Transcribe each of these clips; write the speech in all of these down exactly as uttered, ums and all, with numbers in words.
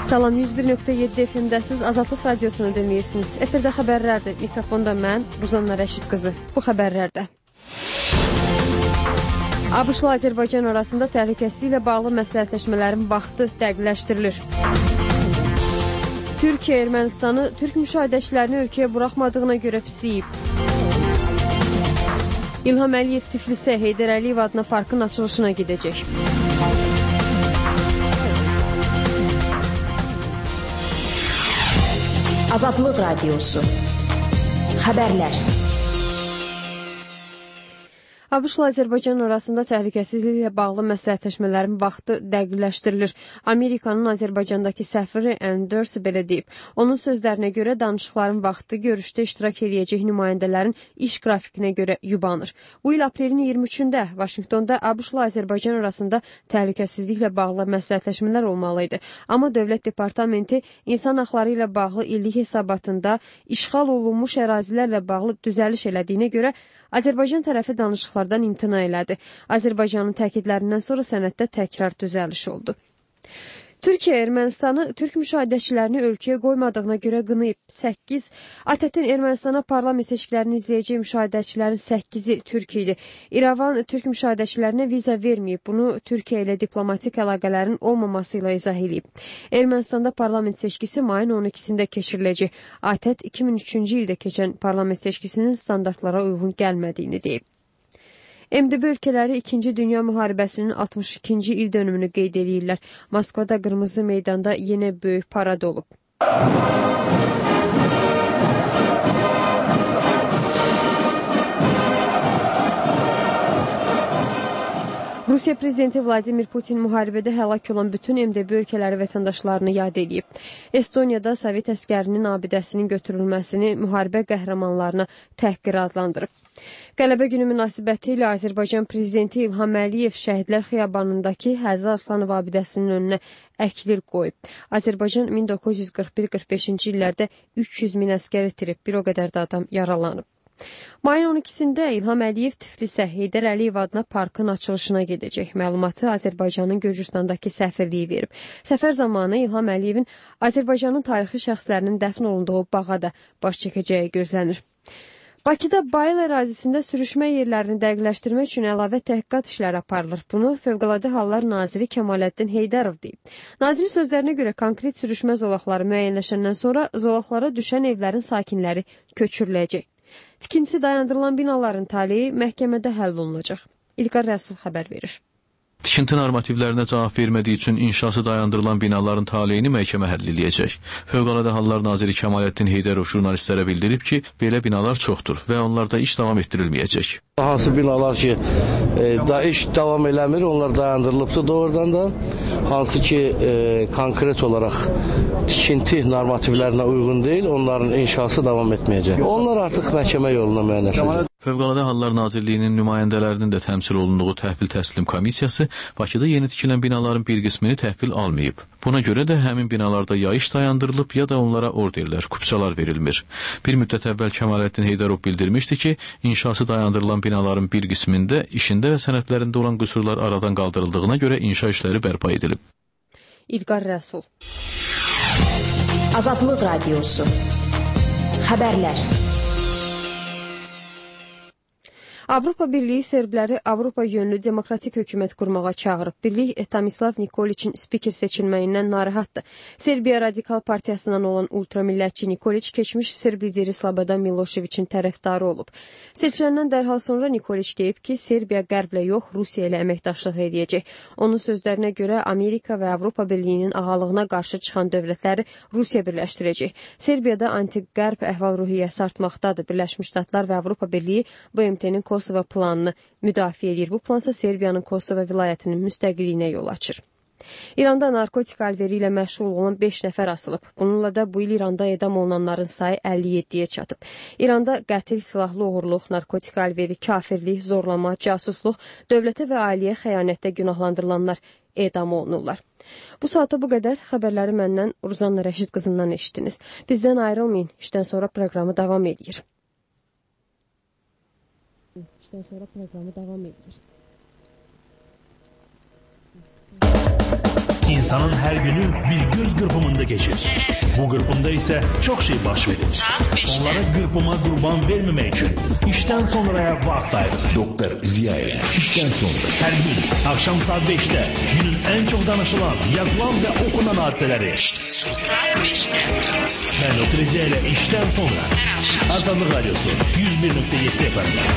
Salam, yüz bir nöqtə yeddi F M-dəsiz Azadlıq radiosunu dinləyirsiniz. Efirdə xəbərlərdir. Mikrofonda mən, Ruzanna Rəşid qızı. Bu xəbərlərdə ABŞ-la Azərbaycan arasında təhlükəsizliklə bağlı məsləhətləşmələrin vaxtı dəqiqləşdirilir. Türkiyə Ermənistanı Türk müşahidəçilərini ölkəyə buraxmadığına görə pisləyib. İlham Əliyev Tiflisə Heydər Əliyev adına parkın açılışına gedəcək. Azadlıq Radiosu. Xəbərlər. ABŞ-la Azərbaycan arasında təhlükəsizliklə bağlı məsləhətləşmələrin vaxtı dəqiqləşdirilir. Amerikanın Azərbaycandakı səfiri Anders belə deyib. Onun sözlərinə görə danışıqların vaxtı görüşdə iştirak eləyəcək nümayəndələrin iş qrafikinə görə yubanır. Bu il aprelin iyirmi üçündə Vaşinqtonda ABŞ-la Azərbaycan arasında təhlükəsizliklə bağlı məsləhətləşmələr olmalı idi. Amma Dövlət Departamenti insan haqları ilə bağlı illik hesabatında işğal olunmuş ərazilərlə bağlı düzəliş elədiyinə görə Azərbaycan tərəfi danışıqlardan imtina elədi. Azərbaycanın təkidlərindən sonra sənəddə təkrar düzəliş oldu. Türkiyə Ermənistanı Türk müşahidəçilərini ölkəyə qoymadığına görə qınayıb. səkkiz ATƏT-in Ermənistana parlament seçkilərini izləyəcək müşahidəçilərin səkkizi Türk idi. İrəvan Türk müşahidəçilərinə viza verməyib. Bunu Türkiyə ilə diplomatik əlaqələrin olmaması ilə izah edib. Ermənistanda parlament seçkisi mayın on ikisində keçiriləcək. ATƏT iki min üçüncü ildə keçən parlament seçkisinin standartlara uyğun gəlmədiyini deyib. M D B ölkələri İkinci Dünya müharibəsinin altmış ikinci il dönümünü qeyd edirlər. Moskvada Qırmızı meydanda yenə böyük parad olub. Rusiya prezidenti Vladimir Putin müharibədə həlak olan bütün M D B ölkələri vətəndaşlarını yad edib. Estoniyada Sovet əskərinin abidəsinin götürülməsini müharibə qəhrəmanlarına təhqir adlandırıb. Qələbə günü münasibəti ilə Azərbaycan prezidenti İlham Əliyev Şəhidlər Xiyabanındakı Həzi Aslanov abidəsinin önünə əklir qoyub. Azərbaycan min doqquz yüz qırx bir qırx beşinci illərdə üç yüz min əskər itirib, bir o qədər də adam yaralanıb. Mayın on ikisində İlham Əliyev Tiflisə Heydər Əliyev adına parkın açılışına gedəcək. Məlumatı Azərbaycanın Gürcüstandakı səfirliyi verib. Səfər zamanı İlham Əliyevin Azərbaycanın tarixi şəxslərinin dəfn olunduğu bağa da baş çəkəcəyi gözlənir. Bakıda Bayıl ərazisində sürüşmə yerlərini dəqiqləşdirmək üçün əlavə təhqiqat işləri aparılır. Bunu Fövqəladə Hallar Naziri Kəmaləddin Heydərov deyib. Nazirin sözlərinə görə konkret sürüşmə zolaqları müəyyənləşəndən sonra zolaqlara düşən evlərin sakinləri köçürüləcək. Tikintisi dayandırılan binaların taleyi məhkəmədə həll olunacaq. İlqar Rəsul xəbər verir. Tikinti normativlərinə cavab vermədiyi üçün inşası dayandırılan binaların taleyini məhkəmə həll eləyəcək. Fövqəladə Hallar Naziri Kəmaləddin Heydərov jurnalistlərə bildirib ki, belə binalar çoxdur və onlarda iş davam etdirilməyəcək. Hansı binalar ki, e, da iş davam eləmir, onlar dayandırılıbdır doğrudan da. Hansı ki, e, konkret olaraq tikinti normativlərinə uyğun deyil, onların inşası davam etməyəcək. Onlar artıq məhkəmə yoluna müəyyənləşəcək. Fövqəladə Hallar Nazirliyinin nümayəndələrinin də təmsil olunduğu təhvil təslim komissiyası Bakıda yeni tikilən binaların bir qismini təhvil almayıb. Buna görə də həmin binalarda ya iş dayandırılıb, ya da onlara orderlər, kupçalar verilmir. Bir müddət əvvəl Kəmaləddin Heydərov bildirmişdi ki, inşası dayandırılan binaların bir qismində işində və sənədlərində olan qüsurlar aradan qaldırıldığına görə inşa işləri bərpa edilib. İlqar Rəsul. Azadlıq Radiosu. Xəbərlər. Avropa Birliyi serbləri Avropa yönlü demokratik hökumət qurmağa çağırıb. Birlik Tomislav Nikoliçin spiker seçilməyindən narahatdır. Serbiya Radikal Partiyasından olan ultramillətçi Nikoliç keçmiş Serb lideri Slobodan Miloševićin tərəfdarı olub. Seçiləndən dərhal sonra Nikoliç deyib ki, Serbiya qərblə yox, Rusiya ilə əməkdaşlıq edəcək. Onun sözlərinə görə Amerika və Avropa Birliyinin ağalığına qarşı çıxan dövlətləri Rusiya birləşdirəcək. Serbiyada anti-qərb əhval-ruhiyyəsi artmaqdadır. Birləşmiş Ştatlar və Avropa Birliyi B M T-nin Kosovo planını müdafiə edir. Bu plansa Serbiyanın Kosovo vilayətinin müstəqilliyinə yol açır. İranda narkotik alveri ilə məşğul olan beş nəfər asılıb. Bununla da bu il İranda edam olunanların sayı əlli yeddiyə çatıb. İranda qətil, silahlı oğurluq, narkotik alveri, kafirlik, zorlama, casusluq, dövlətə və ailəyə xəyanətdə günahlandırılanlar edam olunurlar. Bu saata bu qədər. Xəbərləri məndən Ruzanna Rəşid qızından eşitdiniz. Bizdən ayrılmayın. İşdən sonra proqramı davam edir. İşdən sonra proqramı davam edir. İnsanın her günü bir göz kırpımında geçir. Bu kırpımda ise çok şey baş verir. Onlara kırpıma kurban vermemek için işten sonraya vakit ayırın. Doktor Ziya ile işten sonra. Her gün akşam saat beşte günün en çok danışılan, yazılan ve okunan hadiseleri. Saat beşte. Ben Doktor Ziya ile işten sonra. Azadlık Radyosu yüz bir nokta yedi F M'de.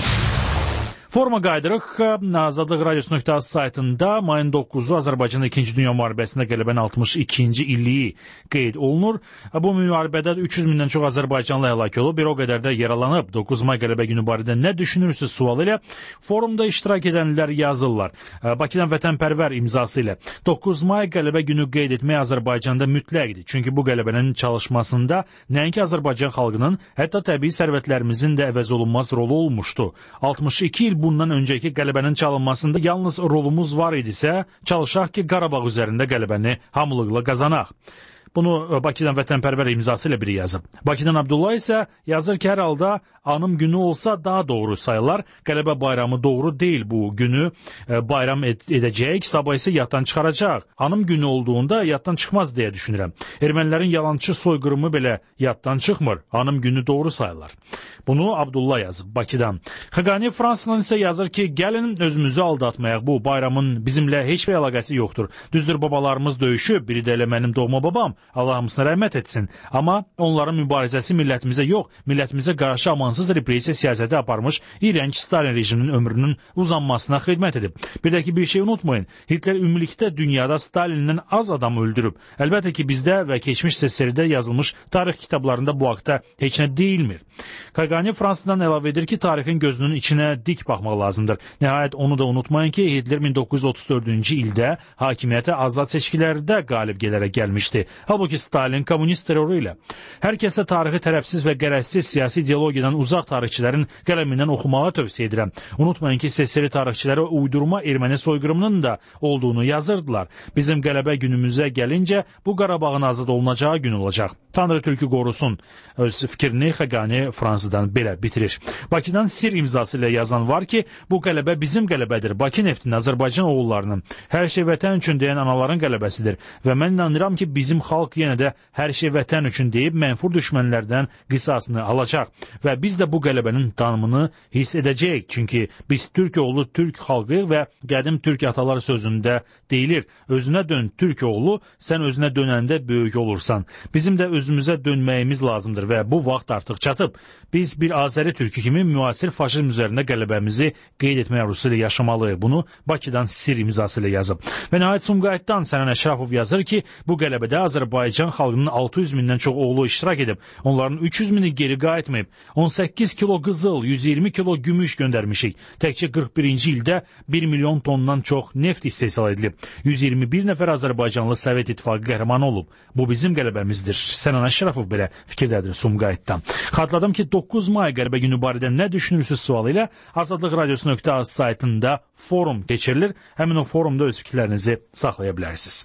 Forma qaydırıq Azadlıq Radyosu nöqtə az saytında mayın doqquzu Azərbaycanın ikinci Dünya müharibəsində qələbənin altmış ikinci illiyi qeyd olunur. Bu müharibədə üç yüz mindən çox Azərbaycanlı həlak olub, bir o qədər də yaralanıb. doqquz may qələbə günü barədə nə düşünürsünüz sualı ilə forumda iştirak edənlər yazırlar. Bakıdan vətənpərvər imzası ilə doqquz may qələbə günü qeyd etmək Azərbaycanda mütləqdir. Çünki bu qələbənin çalışmasında nəinki Azərbaycan xalqının, hətta təbii sərvətlərimizin də əvəz olunmaz rolu olmuşdu. altmış iki il bundan öncəki qələbənin çalınmasında yalnız rolumuz var idisə, çalışaq ki, Qarabağ üzərində qələbəni hamılıqla qazanaq. Bunu Bakıdan vətənpərvər imzası ilə biri yazıb. Bakıdan Abdullah isə yazır ki, hər halda anım günü olsa daha doğru sayılar. Qələbə bayramı doğru deyil, bu günü bayram ed edəcəyik, sabah isə yaddan çıxaracaq. Anım günü olduğunda yaddan çıxmaz deyə düşünürəm. Ermənilərin yalançı soyqırımı belə yaddan çıxmır. Anım günü doğru sayılar. Bunu Abdullah yazıb Bakıdan. Xəqani Fransızdan isə yazır ki, gəlin özümüzü aldatmayaq, bu bayramın bizimlə heç bir əlaqəsi yoxdur. Düzdür, babalarımız döyüşüb, biri də elə mənim doğma babam, Allah hamısına rəhmət etsin. Amma onların mübarizəsi millətimizə yox, millətimizə qarşı amansız repressiya siyasəti aparmış iyrənc Stalin rejiminin ömrünün uzanmasına xidmət edib. Bir də ki, bir şey unutmayın, Hitler ümumilikdə dünyada Stalindən az adam öldürüb. Əlbəttə ki, bizdə və keçmiş S S R-də yazılmış tarix kitablarında bu haqda heç nə deyilmir. Xəqani Fransızdan əlavə edir ki, tarixin gözünün içinə dik baxmaq lazımdır. Nəhayət onu da unutmayın ki, Hitler min doqquz yüz otuz dördüncü ildə hakimiyyətə azad seçkilərdə qalib gələrək gəlmişdi. Halbuki Stalin kommunist terroru ilə. Hər kəsə tarixi tərəfsiz və qərəzsiz siyasi ideologiyadan uzaq tarixçilərin qələmindən oxumağa tövsiyə edirəm. Unutmayın ki, S S R tarixçiləri uydurma erməni soyqırımının da olduğunu yazırdılar. Bizim qələbə günümüzə gəlincə bu Qarabağın azad olunacağı gün olacaq. Tanrı Türkü qorusun. Öz fikrini Xəqani Fransızdan belə bitirir. Bakıdan sir imzası ilə yazan var ki, bu qələbə bizim qələbədir. Bakı neftinin, Azərbaycan oğullarının, hər şey vətən üçün deyən anaların qələbəsidir. Və mən inanıram ki, bizim xalq yenə də hər şey vətən üçün deyib mənfur düşmənlərdən qisasını alacaq. Və biz də bu qələbənin danımını hiss edəcəyik. Çünki biz Türk oğlu Türk xalqı və qədim Türk atalar sözündə deyilir. Özünə dön Türk oğlu, sən özünə dönəndə böyük olursan. Bizim də özümüzə dönməyimiz lazımdır və bu vaxt artıq çatıb. Biz bir Azəri türkü kimi müasir faşizm üzərində qələbəmizi qeyd etmək arzusu ilə yaşamalıyıq. Bunu Bakıdan sir imzası ilə yazıb. Və nəhayət Sumqayıtdan Sənan Əşrafov yazır ki, bu qələbədə Azərbaycan xalqının altı yüz mindən çox oğlu iştirak edib. Onların üç yüz mini geri qayıtmayıb. on səkkiz kilo qızıl, yüz iyirmi kilo gümüş göndərmişik. Təkcə qırx birinci ildə bir milyon tondan çox neft istehsal edilib. yüz iyirmi bir nəfər Azərbaycanlı Sovet İttifaqı qəhrəmanı olub. Bu bizim qələbəmizdir. Sənan Əşrafov belə fikirdədir Sumqayıtdan. Xatırladım ki, doqquz may qələbə günü barədə nə düşünürsünüz sualı ilə Azadlıq Radyosu nöqtə az saytında forum keçirilir. Həmin o forumda öz fikirlərinizi saxlaya bilərsiniz.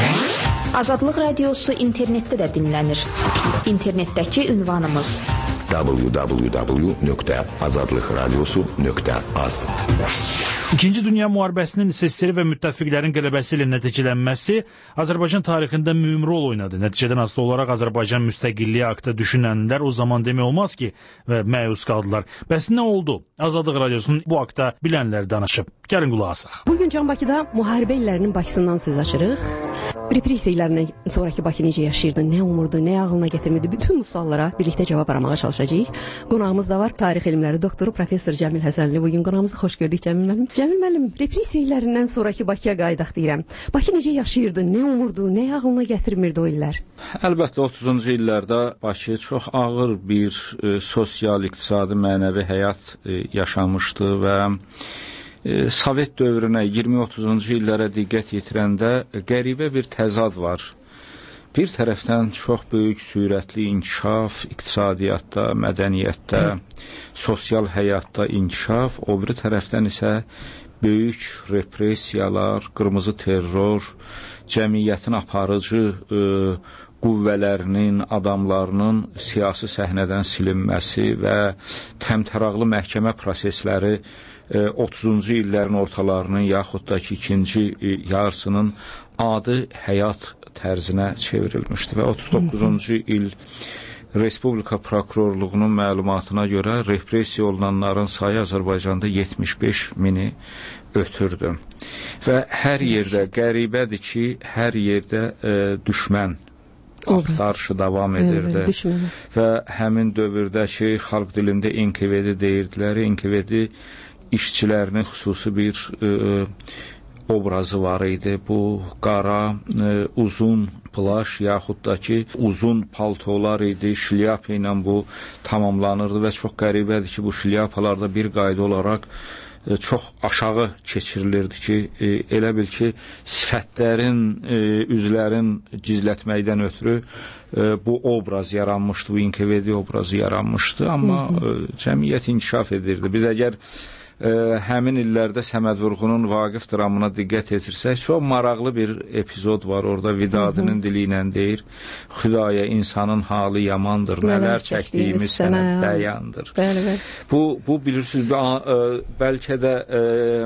Azadlıq Radiosu internetdə də dinlənir. İnternetdəki ünvanımız w w w nöqtə azadlıq radiosu nöqtə az. İkinci Dünya müharibəsinin S S R və müttəfiqlərin qələbəsi ilə nəticələnməsi Azərbaycan tarixində mühüm rol oynadı. Nəticədən asılı olaraq Azərbaycan müstəqilliyi haqqında düşünənlər o zaman demək olmaz ki, və məyus qaldılar. Bəs nə oldu? Azadlıq Radiosunun bu haqda bilənlər danışıb. Gəlin qulaq asaq. Bugün Can Bakıda müharibə illərinin Bakısından söz açırıq. Repressiya illərindən sonraki Bakı necə yaşayırdı, nə umurdu, nə ağlına gətirmirdi? Bütün bu suallara birlikdə cavab aramağa çalışacağıq. Qonağımız da var, tarix elmləri doktoru professor Cəmil Həsənli. Bugün qonağımıza xoş gördük Cəmil müəllim. Cəmil müəllim, repressiya illərindən sonraki Bakıya qayıdaq deyirəm. Bakı necə yaşayırdı, nə umurdu, nə ağlına gətirmirdi o illər? Əlbəttə otuzuncu illərdə Bakı çox ağır bir e, sosial, iqtisadi, mənəvi həyat e, yaşamışdı və e, Sovet dövrünə iyirmi otuzuncu illərə diqqət yetirəndə e, qəribə bir təzad var. Bir tərəfdən çox böyük sürətli inkişaf, iqtisadiyyatda, mədəniyyətdə, sosial həyatda inkişaf, o biri tərəfdən isə böyük repressiyalar, qırmızı terror, cəmiyyətin aparıcı e, qüvvələrinin, adamlarının siyasi səhnədən silinməsi və təmtəraqlı məhkəmə prosesləri otuzuncu illərin ortalarının yaxud da ki, ikinci yarısının adi həyat tərzinə çevrilmişdi və otuz doqquzuncu il Respublika Prokurorluğunun məlumatına görə repressiya olunanların sayı Azərbaycanda yetmiş beş mini ötürdü. Və hər yerdə qəribədir ki, hər yerdə e, düşmən axtarışı davam edirdi. Evet, və həmin dövrdəki xalq dilində N K V-də deyirdilər, N K V-də işçilərinin xüsusi bir e, obrazı var idi. Bu qara, e, uzun plaş yaxud da ki, uzun paltolar idi, şlyapa ilə bu tamamlanırdı və çox qəribədir ki, bu şlyapalarda bir qayda olaraq e, çox aşağı keçirilirdi ki, e, elə bil ki, sifətlərin, e, üzlərin gizlətməkdən ötürü e, bu obraz yaranmışdı, bu N K V-də obrazı yaranmışdı, amma e, cəmiyyət inkişaf edirdi. Biz əgər Ə, həmin illərdə Səməd Vurğunun Vaqif dramına diqqət etirsək, çox maraqlı bir epizod var orada. Vidadinin dili ilə deyir, Xudaya insanın halı yamandır, nələr çəkdiyimiz sənə bəyandır. Bəli, bəli. Bu, bu bilirsiniz, ə, bəlkə də ə,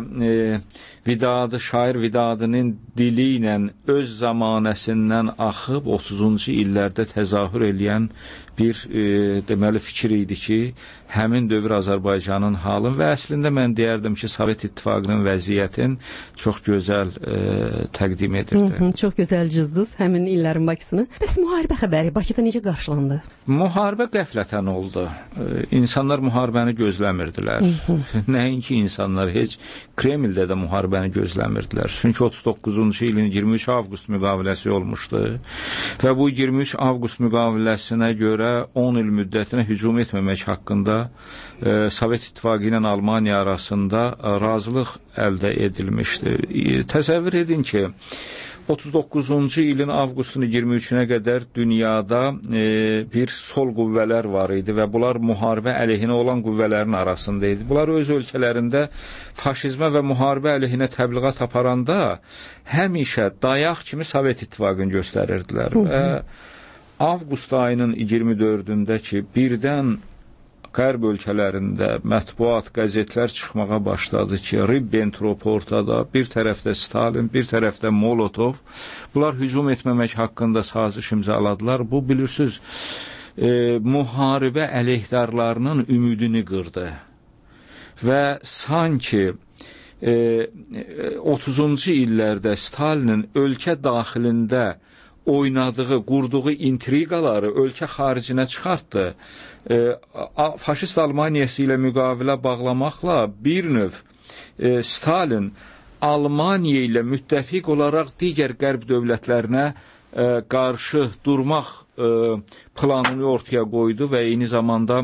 ə, Vidadı, şair Vidadının dili ilə öz zamanəsindən axıb otuzuncu illərdə təzahür eləyən bir e, deməli fikir idi ki, həmin dövr Azərbaycanın halı və əslində mən deyərdim ki, Sovet İttifaqının vəziyyətin çox gözəl e, təqdim edirdi. Hı -hı, çox gözəl cızdınız həmin illərin Bakısını. Bəs müharibə xəbəri Bakıda necə qarşılandı? Müharibə qəflətən oldu. E, insanlar müharibəni gözləmirdilər. Nəinki insanlar, heç Kremldə də müharibəni gözləmirdilər. Çünki otuz doqquzuncu ilin iyirmi üç avqust müqaviləsi olmuşdu və bu iyirmi üç avqust müqaviləsinə görə on il müddətinə hücum etməmək haqqında e, Sovet İttifaqı ilə Almaniya arasında e, razılıq əldə edilmişdi. E, təsəvvür edin ki, otuz doqquzuncu ilin avqustun iyirmi üçünə qədər dünyada e, bir sol qüvvələr var idi və bunlar müharibə əleyhinə olan qüvvələrin arasında idi. Bunlar öz ölkələrində faşizmə və müharibə əleyhinə təbliğat aparanda həmişə dayaq kimi Sovet İttifaqını göstərirdilər. Və avqust ayının iyirmi dördündə ki, birdən Qərb ölkələrində mətbuat, qəzetlər çıxmağa başladı ki, Ribbentrop ortada, bir tərəfdə Stalin, bir tərəfdə Molotov. Bunlar hücum etməmək haqqında saziş imzaladılar. Bu, bilirsiniz, e, müharibə əleyhdarlarının ümidini qırdı. Və sanki e, otuzuncu illərdə Stalinin ölkə daxilində oynadığı, qurduğu intriqaları ölkə xaricinə çıxartdı. E, faşist Almaniyası ilə müqavilə bağlamaqla bir növ e, Stalin Almaniya ilə müttəfiq olaraq digər qərb dövlətlərinə e, qarşı durmaq e, planını ortaya qoydu və eyni zamanda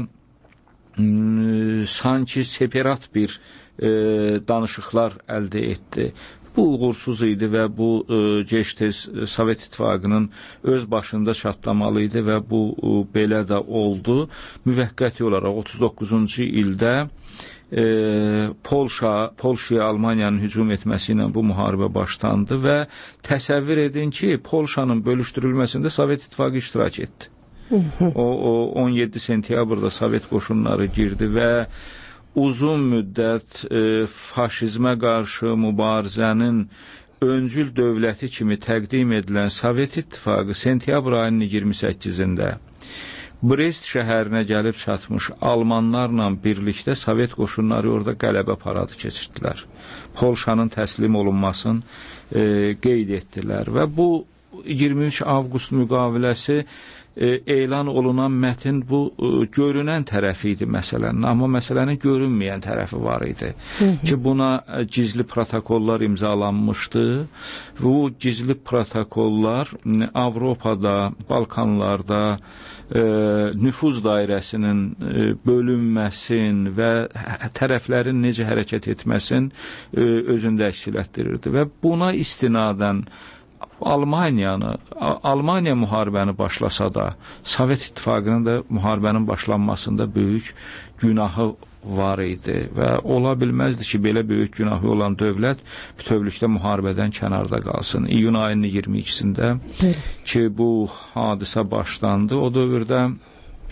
m, sanki separat bir e, danışıqlar əldə etdi. Bu uğursuz idi və bu e, gec-tez Sovet İttifaqının öz başında çatlamalı idi və bu e, belə də oldu. Müvəqqəti olaraq otuz doqquzuncu ildə e, Polşa, Polşaya Almaniyanın hücum etməsi ilə bu müharibə başlandı və təsəvvür edin ki, Polşanın bölüşdürülməsində Sovet İttifaqı iştirak etdi. O, o on yeddi sentyabrda Sovet qoşunları girdi və uzun müddət e, faşizmə qarşı mübarizənin öncül dövləti kimi təqdim edilən Sovet İttifaqı sentyabr ayının iyirmi səkkizində Brest şəhərinə gəlib çatmış almanlarla birlikdə Sovet qoşunları orada qələbə paradı keçirdilər. Polşanın təslim olunmasını e, qeyd etdilər və bu iyirmi üç avqust müqaviləsi E, elan olunan mətin bu e, görünən tərəfi idi məsələnin, amma məsələnin görünməyən tərəfi var idi. Hı -hı. Ki buna e, gizli protokollar imzalanmışdı. Bu gizli protokollar e, Avropada, Balkanlarda e, nüfuz dairəsinin e, bölünməsin və tərəflərin necə hərəkət etməsin e, özündə əks etdirirdi və buna istinadən Almaniyanı, Almaniya müharibəni başlasa da, Sovet İttifaqının da müharibənin başlanmasında böyük günahı var idi və ola bilməzdi ki, belə böyük günahı olan dövlət bütövlükdə müharibədən kənarda qalsın. İyun ayının iyirmi ikisində ki, bu hadisə başlandı. O dövrdə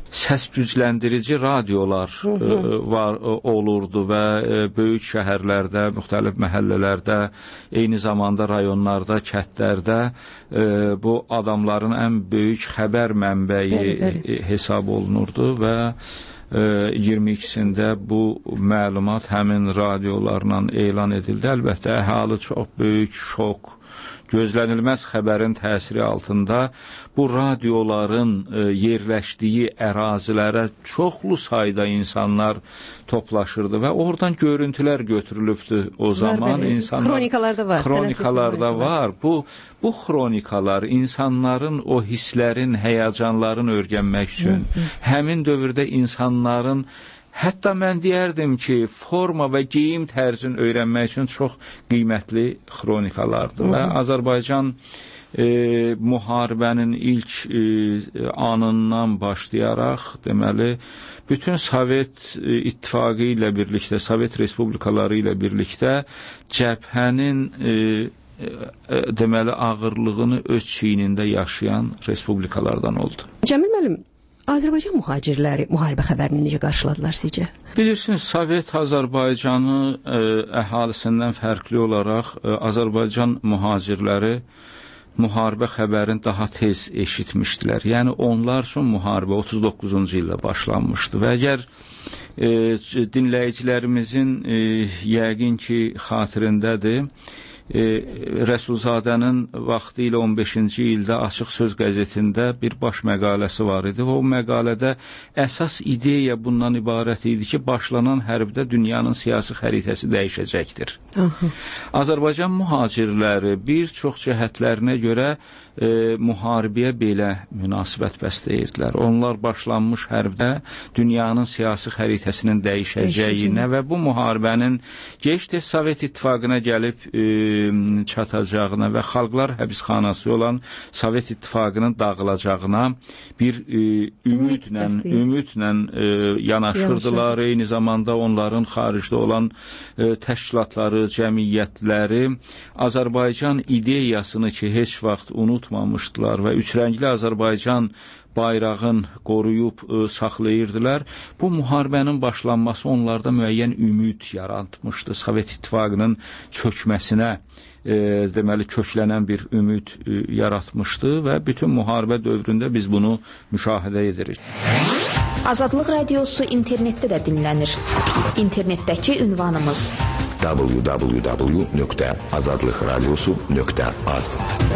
səs gücləndirici radiolar hı -hı. Ə, var ə, olurdu və ə, böyük şəhərlərdə, müxtəlif məhəllələrdə, eyni zamanda rayonlarda, kəndlərdə ə, bu adamların ən böyük xəbər mənbəyi bəli, bəli. hesab olunurdu və ə, iyirmi ikisində bu məlumat həmin radiolarla elan edildi. Əlbəttə əhali çox böyük şok, gözlənilməz xəbərin təsiri altında bu radioların e, yerləşdiyi ərazilərə çoxlu sayda insanlar toplaşırdı və oradan görüntülər götürülübdü o zaman. Var, insanlar xronikalarda var. Xronikalarda var. Bu bu xronikalar insanların o hisslərin, həyəcanların öyrənmək üçün, hı -hı. həmin dövrdə insanların hətta mən deyərdim ki, forma və geyim tərzini öyrənmək üçün çox qiymətli xronikalardır. Hı -hı. Və Azərbaycan e, müharibənin ilk e, anından başlayaraq, deməli, bütün Sovet e, İttifaqı ilə birlikdə, Sovet Respublikaları ilə birlikdə cəbhənin e, e, deməli, ağırlığını öz çiynində yaşayan respublikalardan oldu. Cəmil müəllim, Azərbaycan mühacirləri müharibə xəbərini necə qarşıladılar sizcə? Bilirsiniz, Sovet Azərbaycanı ə, əhalisindən fərqli olaraq ə, Azərbaycan mühacirləri müharibə xəbərini daha tez eşitmişdilər. Yəni onlar üçün müharibə otuz doqquzuncu ildə başlanmışdı və əgər e, dinləyicilərimizin e, yəqin ki xatirindədir, E, Rəsulzadənin vaxtı ilə on beşinci ildə Açıq Söz qəzetində bir baş məqaləsi var idi və o məqalədə əsas ideya bundan ibarət idi ki, başlanan hərbdə dünyanın siyasi xəritəsi dəyişəcəkdir. Aha. Azərbaycan mühacirləri bir çox cəhətlərinə görə e, müharibəyə belə münasibət bəsləyirdilər. Onlar başlanmış hərbdə dünyanın siyasi xəritəsinin dəyişəcəyinə və bu müharibənin gec-tez Sovet İttifaqına gəlib e, çatacağına və xalqlar həbsxanası olan Sovet İttifaqının dağılacağına bir e, ümidlə, ümidlə e, yanaşırdılar. Yaxşı. Eyni zamanda onların xaricdə olan e, təşkilatları, cəmiyyətləri Azərbaycan ideyasını ki, heç vaxt unutmamışdılar və üçrəngli Azərbaycan bayrağın qoruyub ə, saxlayırdılar. Bu müharibənin başlanması onlarda müəyyən ümid yaratmışdı. Sovet İttifaqının çökməsinə e, deməli köklənən bir ümid e, yaratmışdı və bütün müharibə dövründə biz bunu müşahidə edirik. Azadlıq Radiosu internetdə də dinlənir. İnternetdəki ünvanımız w w w nöqtə azadlıqradiosu nöqtə az.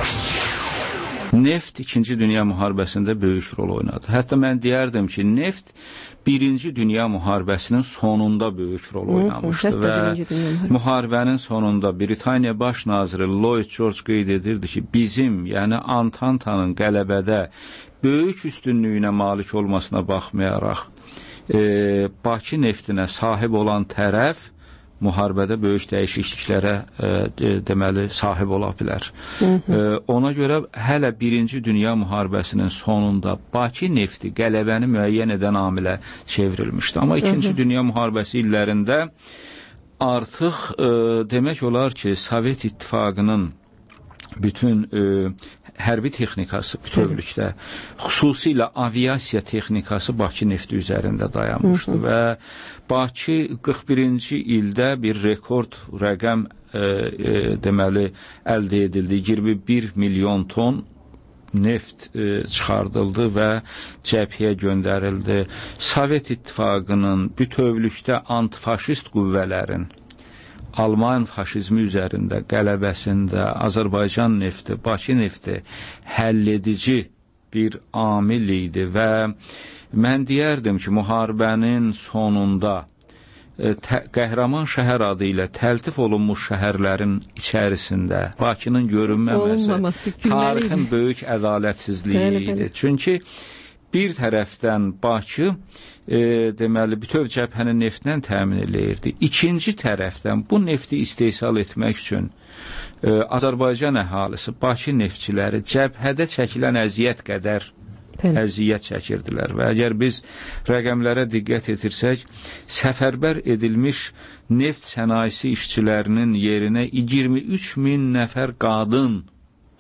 Neft İkinci Dünya müharibəsində böyük rol oynadı. Hətta mən deyərdim ki, neft Birinci Dünya müharibəsinin sonunda böyük rol oynamışdı hı, və müharibənin sonunda Britaniya Baş naziri Lloyd George qeyd edirdi ki, bizim, yəni Antantanın qələbədə böyük üstünlüyünə malik olmasına baxmayaraq, e, Bakı neftinə sahib olan tərəf müharibədə böyük dəyişikliklərə e, de, deməli sahib ola bilər. Hı -hı. E, ona görə hələ Birinci Dünya müharibəsinin sonunda Bakı nefti qələbəni müəyyən edən amilə çevrilmişdi. Amma İkinci hı -hı. Dünya müharibəsi illərində artıq e, demək olar ki, Sovet İttifaqının bütün e, hərbi texnikası bütövlükdə, xüsusilə aviasiya texnikası Bakı nefti üzərində dayanmışdı hı -hı. və Bakı qırx birinci ildə bir rekord rəqəm e, e, deməli əldə edildi. iyirmi bir milyon ton neft e, çıxardıldı və cəbhəyə göndərildi. Sovet İttifaqının bütövlükdə antifaşist qüvvələrin Alman faşizmi üzərində qələbəsində Azərbaycan nefti, Bakı nefti həlledici bir amil idi və mən deyərdim ki, müharibənin sonunda tə, Qəhrəman şəhər adı ilə təltif olunmuş şəhərlərin içərisində Bakının görünməməsi tarixin böyük ədalətsizliyi idi. Çünki bir tərəfdən Bakı e, deməli bütöv cəbhənin neftindən təmin eləyirdi. İkinci tərəfdən bu nefti istehsal etmək üçün e, Azərbaycan əhalisi, Bakı neftçiləri cəbhədə çəkilən əziyyət qədər Bəli. əziyyət çəkirdilər və əgər biz rəqəmlərə diqqət etirsək, səfərbər edilmiş neft sənayesi işçilərinin yerinə iyirmi üç min nəfər qadın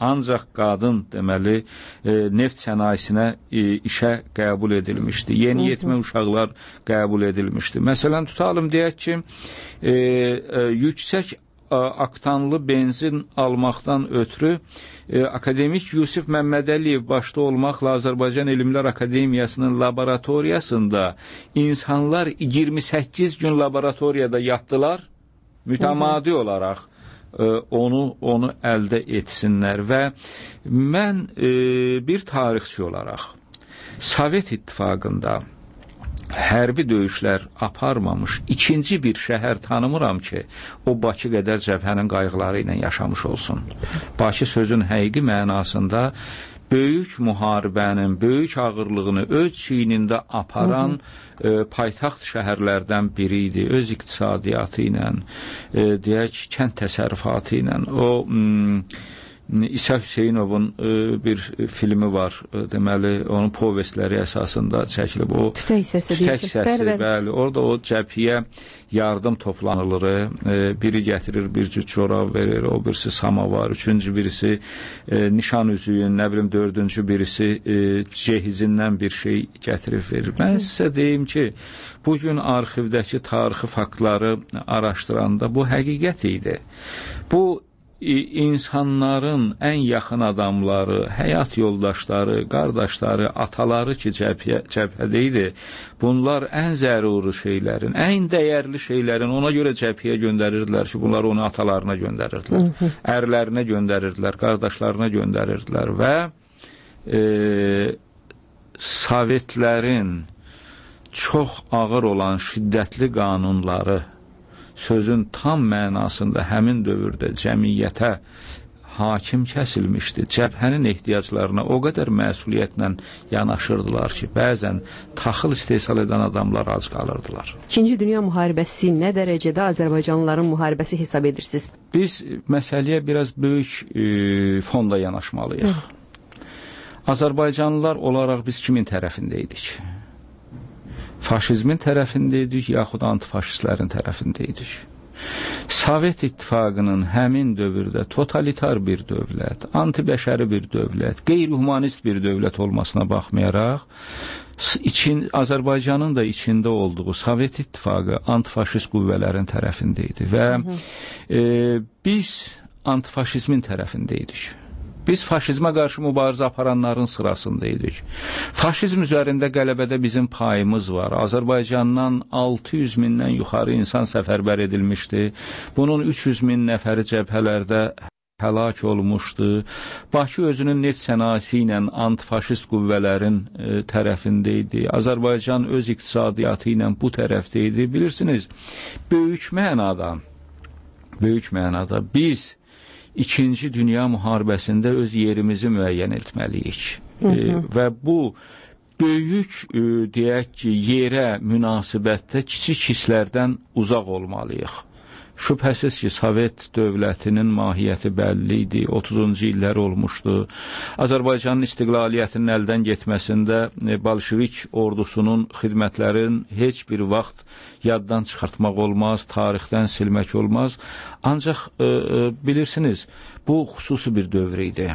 ancaq qadın deməli e, neft sənayesinə e, işə qəbul edilmişdi. Yeni yetmə uşaqlar qəbul edilmişdi. Məsələn, tutalım deyək ki, e, e, yüksək aktanlı benzin almaqdan ötürü e, akademik Yusif Məmmədəliyev başda olmaqla Azərbaycan Elmlər Akademiyasının laboratoriyasında insanlar iyirmi səkkiz gün laboratoriyada yatdılar, mütəmadi olaraq e, onu onu əldə etsinlər və mən e, bir tarixçi olaraq Sovet İttifaqında hərbi döyüşlər aparmamış ikinci bir şəhər tanımıram ki, o Bakı qədər cəbhənin qayğıları ilə yaşamış olsun. Bakı sözün həqiqi mənasında böyük müharibənin, böyük ağırlığını öz çiynində aparan e, paytaxt şəhərlərdən biri idi. Öz iqtisadiyyatı ilə, e, deyək, kənd təsərrüfatı ilə. O m, İsa Hüseynovun e, bir filmi var, e, deməli, onun povestləri əsasında çəkilib. O Tütək səsi, tütək səsi, bəli, bəli. Orada o cəbhəyə yardım toplanılır. E, biri gətirir, bir cüt çorab verir, o birisi samavar, üçüncü birisi e, nişan üzüyün, nə bilim, dördüncü birisi e, cehizindən bir şey gətirib verir. Mən sizə deyim ki, bugün arxivdəki tarixi faktları araşdıranda bu həqiqət idi. Bu insanların ən yaxın adamları, həyat yoldaşları, qardaşları, ataları ki, cəbhə, cəbhədə idi, bunlar ən zəruri şeylərin, ən dəyərli şeylərin ona görə cəbhəyə göndərirdilər ki, bunlar onu atalarına göndərirdilər, ərlərinə göndərirdilər, qardaşlarına göndərirdilər və e, Sovetlərin çox ağır olan şiddətli qanunları sözün tam mənasında həmin dövrdə cəmiyyətə hakim kəsilmişdi. Cəbhənin ehtiyaclarına o qədər məsuliyyətlə yanaşırdılar ki, bəzən taxıl istehsal edən adamlar ac qalırdılar. İkinci Dünya müharibəsi nə dərəcədə Azərbaycanlıların müharibəsi hesab edirsiniz? Biz məsələyə biraz böyük e, fonda yanaşmalıyıq. Azərbaycanlılar olaraq biz kimin tərəfində idik? Faşizmin tərəfində idik, yaxud antifaşistlərin tərəfində idik. Sovet İttifaqının həmin dövrdə totalitar bir dövlət, antibəşəri bir dövlət, qeyri-humanist bir dövlət olmasına baxmayaraq, için, Azərbaycanın da içində olduğu Sovet İttifaqı antifaşist qüvvələrin tərəfində idi və e, biz antifaşizmin tərəfində idik. Biz faşizmə qarşı mübarizə aparanların sırasında idik. Faşizm üzərində qələbədə bizim payımız var. Azərbaycandan altı yüz mindən yuxarı insan səfərbər edilmişdi. Bunun üç yüz min nəfəri cəbhələrdə həlak olmuşdu. Bakı özünün neft sənayesi ilə antifaşist qüvvələrin e, tərəfində idi. Azərbaycan öz iqtisadiyyatı ilə bu tərəfdə idi. Bilirsiniz, böyük mənada, böyük mənada biz İkinci Dünya müharibəsində öz yerimizi müəyyən etməliyik. E, və bu böyük, e, deyək ki, yerə münasibətdə kiçik hisslərdən uzaq olmalıyıq. Şübhəsiz ki, Sovet dövlətinin mahiyyəti bəlli idi, otuzuncu illər olmuşdu. Azərbaycanın istiqlaliyyətinin əldən getməsində e, Bolşevik ordusunun xidmətlərin heç bir vaxt yaddan çıxartmaq olmaz, tarixdən silmək olmaz. Ancaq e, e, bilirsiniz, bu xüsusi bir dövr idi.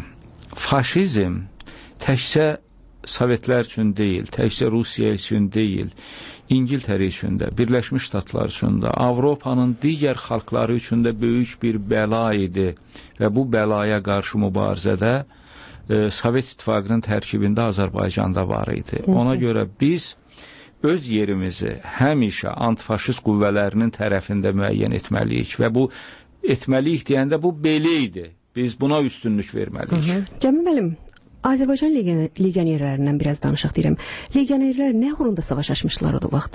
Faşizm təkcə Sovetlər üçün deyil, təkcə Rusiya üçün deyil, İngiltərə üçün də, Birləşmiş Ştatlar üçün də, Avropanın digər xalqları üçün də böyük bir bəla idi və bu bəlaya qarşı mübarizədə e, Sovet İttifaqının tərkibində Azərbaycanda var idi. Ona görə biz öz yerimizi həmişə antifaşist qüvvələrinin tərəfində müəyyən etməliyik və bu etməliyik deyəndə bu belə idi. Biz buna üstünlük verməliyik. Cəmil müəllim, Azərbaycan legionerlərindən biraz danışaq deyirəm. Legionerlər nə uğrunda savaş açmışlar o da vaxt?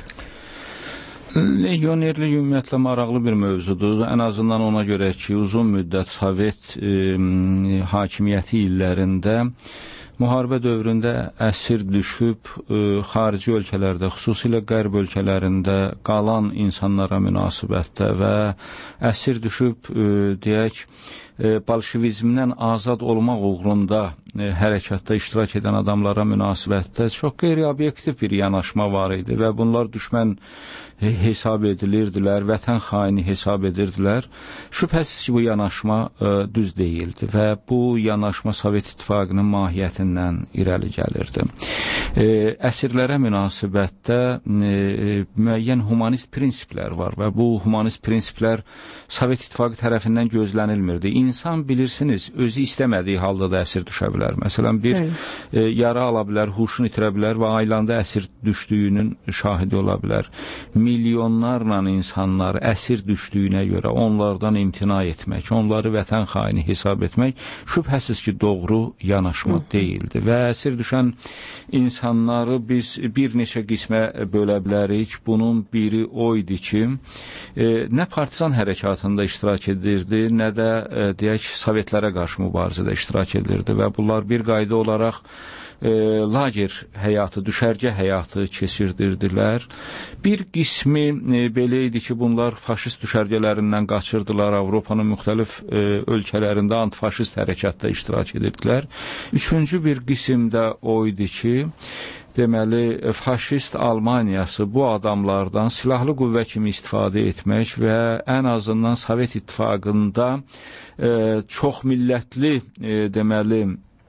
Legionerlik ümumiyyətlə maraqlı bir mövzudur. Ən azından ona görə ki, uzun müddət Sovet e, hakimiyyəti illərində müharibə dövründə əsir düşüb, e, xarici ölkələrdə, xüsusilə qərb ölkələrində qalan insanlara münasibətdə və əsir düşüb, e, deyək, bolşevizmdən azad olmaq uğrunda hərəkatda iştirak edən adamlara münasibətdə çox qeyri-obyektiv bir yanaşma var idi və bunlar düşmən hesab edilirdilər, vətən xaini hesab edirdilər. Şübhəsiz ki, bu yanaşma ə, düz deyildi və bu yanaşma Sovet İttifaqının mahiyyətindən irəli gəlirdi. E, əsirlərə münasibətdə e, müəyyən humanist prinsiplər var və bu humanist prinsiplər Sovet İttifaqı tərəfindən gözlənilmirdi. İnsan, bilirsiniz, özü istəmədiyi halda da əsir düşə bilər. Məsələn, bir e, yara ala bilər, huşunu itirə bilər və ailanda əsir düşdüyünün şahidi ola bilər. Milyonlarla insanlar əsir düşdüyünə görə onlardan imtina etmək, onları vətən xaini hesab etmək şübhəsiz ki, doğru yanaşma deyildi. Və əsir düşən insanları biz bir neçə qismə bölə bilərik. Bunun biri o idi ki, e, nə partizan hərəkatında iştirak edirdi, nə də e, deyək, Sovetlərə qarşı mübarizədə iştirak edirdi və bunlar bir qayda olaraq E, lager həyatı, düşərgə həyatı keçirdirdilər. Bir qismi e, belə idi ki, bunlar faşist düşərgələrindən qaçırdılar, Avropanın müxtəlif e, ölkələrində antifaşist hərəkatda iştirak edirdilər. Üçüncü bir qism də o idi ki, deməli, faşist Almaniyası bu adamlardan silahlı qüvvə kimi istifadə etmək və ən azından Sovet İttifaqında e, çox millətli, e, deməli,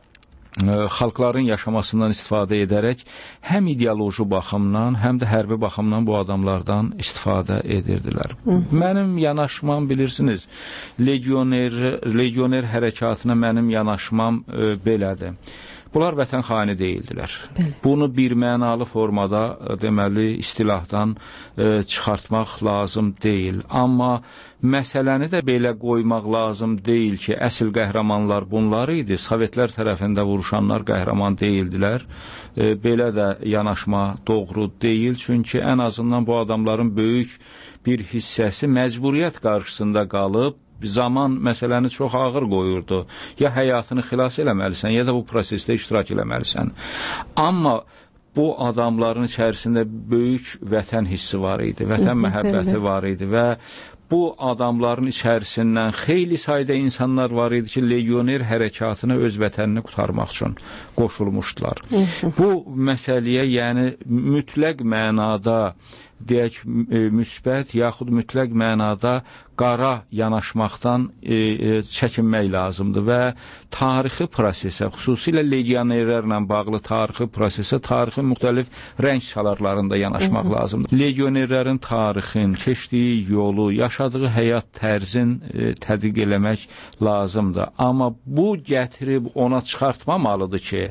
xalqların yaşamasından istifadə edərək həm ideoloji baxımdan, həm də hərbi baxımdan bu adamlardan istifadə edirdilər. Mənim yanaşmam, bilirsiniz, legioner, legioner hərəkatına mənim yanaşmam e, belədir. Bunlar vətən xaini deyildilər. Bəli. Bunu bir mənalı formada, deməli, istilahdan e, çıxartmaq lazım deyil. Amma məsələni də belə qoymaq lazım deyil ki, əsl qəhrəmanlar bunlar idi. Sovetlər tərəfində vuruşanlar qəhrəman deyildilər. E, belə də yanaşma doğru deyil. Çünki ən azından bu adamların böyük bir hissəsi məcburiyyət qarşısında qalıb, zaman məsələni çox ağır qoyurdu. Ya həyatını xilas eləməlisən, ya da bu prosesdə iştirak eləməlisən. Amma bu adamların içərisində böyük vətən hissi var idi, vətən məhəbbəti var idi və bu adamların içərisindən xeyli sayda insanlar var idi ki, legioner hərəkatına öz vətənini qurtarmaq üçün qoşulmuşdular. Bu məsələyə, yəni mütləq mənada deyək, müsbət yaxud mütləq mənada qara yanaşmaqdan e, e, çəkinmək lazımdır və tarixi prosesə, xüsusilə legionerlərlə bağlı tarixi prosesə, tarixin müxtəlif rəng çalarlarında yanaşmaq lazımdır. Legionerlərin tarixin, keçdiyi yolu, yaşadığı həyat tərzin e, tədqiq eləmək lazımdır. Amma bu gətirib ona çıxartmamalıdır ki,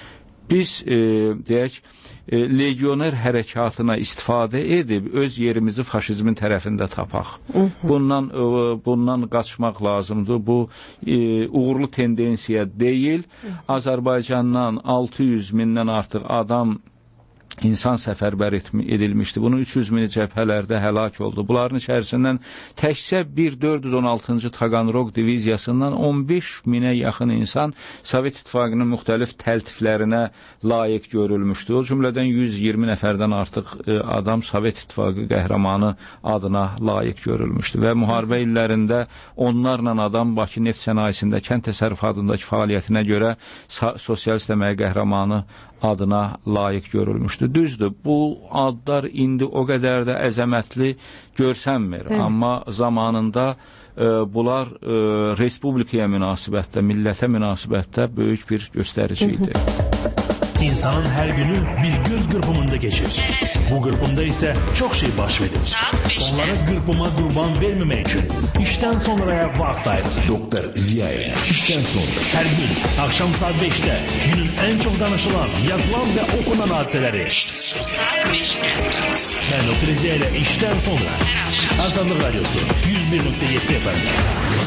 biz, e, deyək, e, legioner hərəkatına istifadə edib öz yerimizi faşizmin tərəfində tapaq. Bundan, e, bundan qaçmaq lazımdır. Bu e, uğurlu tendensiya deyil. Azərbaycandan altı yüz mindən artıq adam insan səfərbər edilmişdi. Bunun üç yüz mini cəbhələrdə həlak oldu. Bunların içərisindən təkcə bir dörd yüz on altıncı Taganrog diviziyasından on beş minə yaxın insan Sovet İttifaqının müxtəlif təltiflərinə layiq görülmüşdü. O cümlədən yüz iyirmi nəfərdən artıq adam Sovet İttifaqı qəhrəmanı adına layiq görülmüşdü və müharibə illərində onlarla adam Bakı neft sənayesində kənd təsərrüfatındakı fəaliyyətinə görə sosialist əmək qəhrəmanı adına layiq görülmüşdü. Düzdür, bu adlar indi o qədər də əzəmətli görsənmir. Bəli. Amma zamanında e, bunlar e, respublikaya münasibətdə, millətə münasibətdə böyük bir göstərici idi. İnsanın hər günü bir göz qırpımında keçir. Bu qırpımda isə çox şey baş verir. Onlara qırpıma qurban verməmək üçün işdən sonraya vaxt ayırır. Doktor Ziya işdən sonra. Hər gün axşam saat beşdə günün ən çox danışılan, yazılan və okunan hadisələri. Saat beşdə. Mən Doktor Ziya ilə işdən sonra. Azadlıq Radiosu yüz bir nöqtə yeddi F M.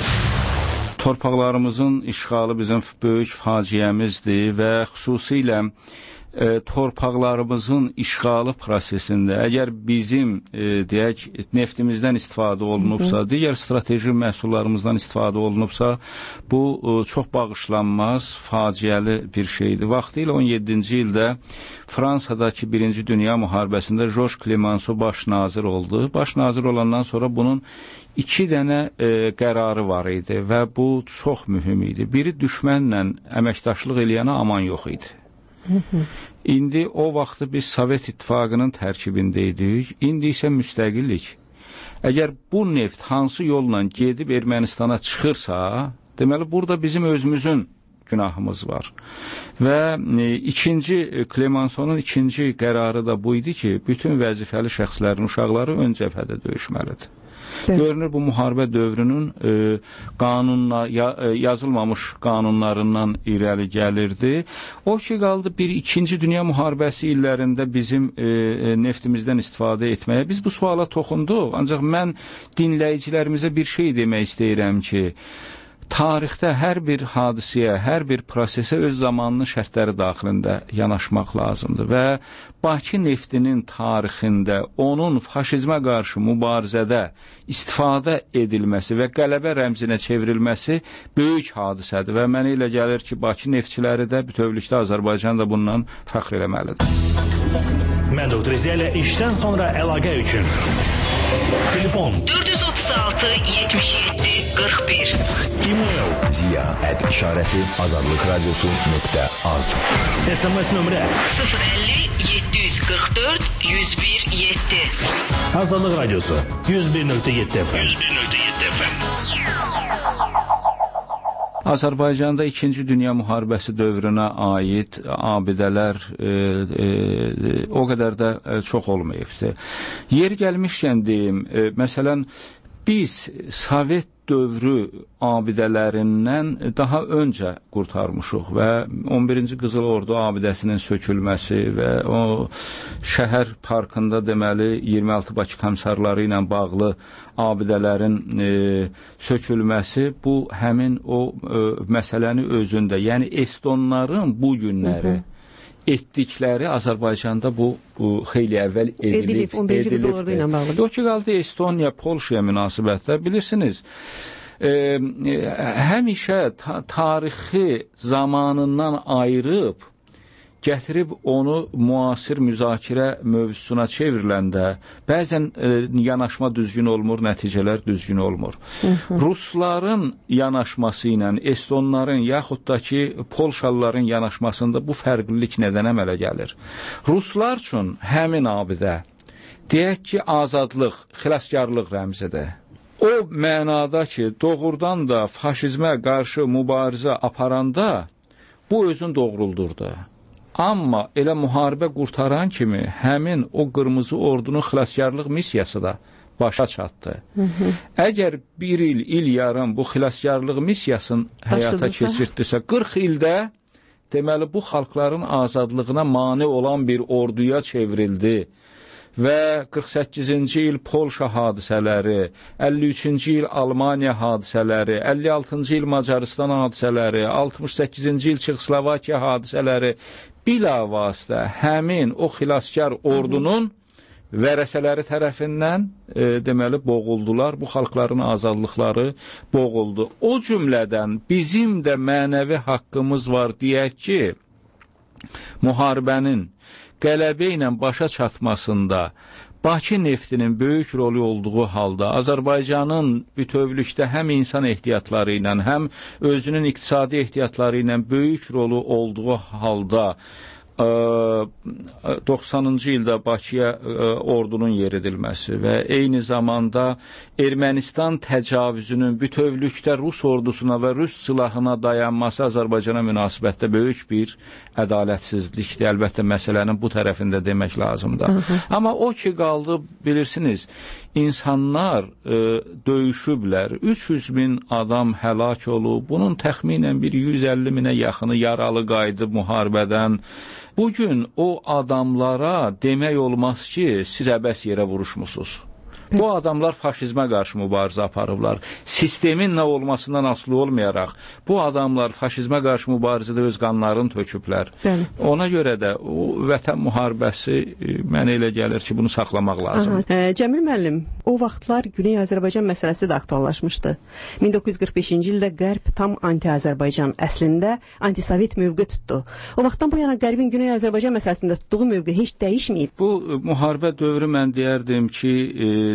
Torpaqlarımızın işğalı bizim böyük faciəmizdir və xüsusilə e, torpaqlarımızın işğalı prosesində əgər bizim e, deyək neftimizdən istifadə olunubsa, digər strateji məhsullarımızdan istifadə olunubsa, bu e, çox bağışlanmaz, faciəli bir şeydir. Vaxtilə on yeddinci ildə Fransadakı Birinci Dünya müharibəsində Georges Clemenceau baş nazir oldu. Baş nazir olandan sonra bunun iki dənə e, qərarı var idi və bu çox mühüm idi. Biri düşmənlə əməkdaşlıq eləyənə aman yox idi. İndi o vaxtı biz Sovet İttifaqının tərkibində idik, indi isə müstəqillik. Əgər bu neft hansı yolla gedib Ermənistana çıxırsa, deməli burada bizim özümüzün günahımız var. Və e, ikinci, Clemenceau'nun ikinci qərarı da bu idi ki, bütün vəzifəli şəxslərin uşaqları ön cəbhədə döyüşməlidir. Evet. Görünür bu müharibə dövrünün e, qanunla, ya, e, yazılmamış qanunlarından irəli gəlirdi. O ki qaldı bir ikinci dünya müharibəsi illərində bizim e, e, neftimizdən istifadə etməyə. Biz bu suala toxunduq, ancaq mən dinləyicilərimizə bir şey demək istəyirəm ki, tarixdə hər bir hadisəyə, hər bir prosesə öz zamanının şərtləri daxilində yanaşmaq lazımdır və Bakı neftinin tarixində onun faşizmə qarşı mübarizədə istifadə edilməsi və qələbə rəmzinə çevrilməsi böyük hadisədir və mənə elə gəlir ki, Bakı neftçiləri də bütövlükdə Azərbaycan da bundan fəxr eləməlidir. Mən doktor Ziya ilə işdən sonra əlaqə üçün telefon dörd yüz otuz altı yetmiş yeddi qırx bir. E-mail ziya at işarəsi azadlıq radiosu nöqtə az. S M S nömrə sıfır əlli yeddi yüz qırx dörd yüz bir yeddi. Azadlıq radiosu yüz bir nöqtə yeddi F M. yüz bir nöqtə yeddi F M. Azərbaycanda ikinci Dünya müharibəsi dövrünə aid abidələr e, e, o qədər də e, çox olmayıbdır. Yer gəlmişkən deyim, e, məsələn, biz Sovet dövrü abidələrindən daha öncə qurtarmışıq və on birinci Qızıl Ordu abidəsinin sökülməsi və o şəhər parkında deməli iyirmi altı Bakı komissarları ilə bağlı abidələrin e, sökülməsi bu həmin o e, məsələni özündə, yəni estonların bu günləri hı -hı. etdikləri Azərbaycanda bu, bu xeyli əvvəl edilib. Edilib, on birinci Qızıl Ordu ilə bağlı. O ki qaldı Estoniya, Polşaya münasibətdə, bilirsiniz, e, e, həmişə ta tarixi zamanından ayırıb, gətirib onu müasir müzakirə mövzusuna çevriləndə bəzən e, yanaşma düzgün olmur, nəticələr düzgün olmur. Hı -hı. Rusların yanaşması ilə estonların yaxud da ki Polşalıların yanaşmasında bu fərqlilik nədən əmələ gəlir? Ruslar üçün həmin abidə deyək ki azadlıq, xilaskarlıq rəmzidir. O mənada ki doğrudan da faşizmə qarşı mübarizə aparanda bu özün doğruldurdu. Amma elə müharibə qurtaran kimi həmin o qırmızı ordunun xilaskarlıq missiyası da başa çatdı. Hı -hı. Əgər bir il, il yarım bu xilaskarlıq missiyasını həyata keçirtdirsə, qırx ildə deməli bu xalqların azadlığına mane olan bir orduya çevrildi. Və qırx səkkizinci il Polşa hadisələri, əlli üçüncü il Almaniya hadisələri, əlli altıncı il Macaristan hadisələri, altmış səkkizinci il Çexoslovakiya hadisələri bilavasitə həmin o xilaskar ordunun vərəsələri tərəfindən e, deməli boğuldular. Bu xalqların azadlıqları boğuldu. O cümlədən bizim də mənəvi haqqımız var deyək ki, müharibənin qələbə ilə başa çatmasında Bakı neftinin böyük rolü olduğu halda Azərbaycanın bütövlükdə həm insan ehtiyatları ilə, həm özünün iqtisadi ehtiyatları ilə böyük rolü olduğu halda doxsanıncı ildə Bakıya ordunun yeridilməsi və eyni zamanda Ermənistan təcavüzünün bütövlükdə Rus ordusuna və Rus silahına dayanması Azərbaycana münasibətdə böyük bir ədalətsizlikdir. Əlbəttə məsələnin bu tərəfində demək lazımdır. Hı -hı. Amma o ki qaldı, bilirsiniz, insanlar e, döyüşüblər. üç yüz min adam həlak olub. Bunun təxminən bir yüz əlli minə yaxını yaralı qayıdıb müharibədən. Bugün o adamlara demək olmaz ki, siz əbəs yerə vuruşmusunuz. Bu adamlar faşizmə qarşı mübarizə aparıblar. Sistemin nə olmasından asılı olmayaraq, bu adamlar faşizmə qarşı mübarizədə öz qanlarını töküblər. Bəli. Ona görə də o vətən müharibəsi mənə elə gəlir ki, bunu saxlamaq lazımdır. Aha, Cəmil müəllim, o vaxtlar Güney Azərbaycan məsələsi də aktuallaşmışdı. min doqquz yüz qırx beşinci ildə Qərb tam anti-Azərbaycan, əslində anti-Sovet mövqe tutdu. O vaxtdan bu yana Qərbin Güney Azərbaycan məsələsində tutduğu mövqe heç dəyişməyib. Bu müharibə dövrü mən deyərdim ki, e,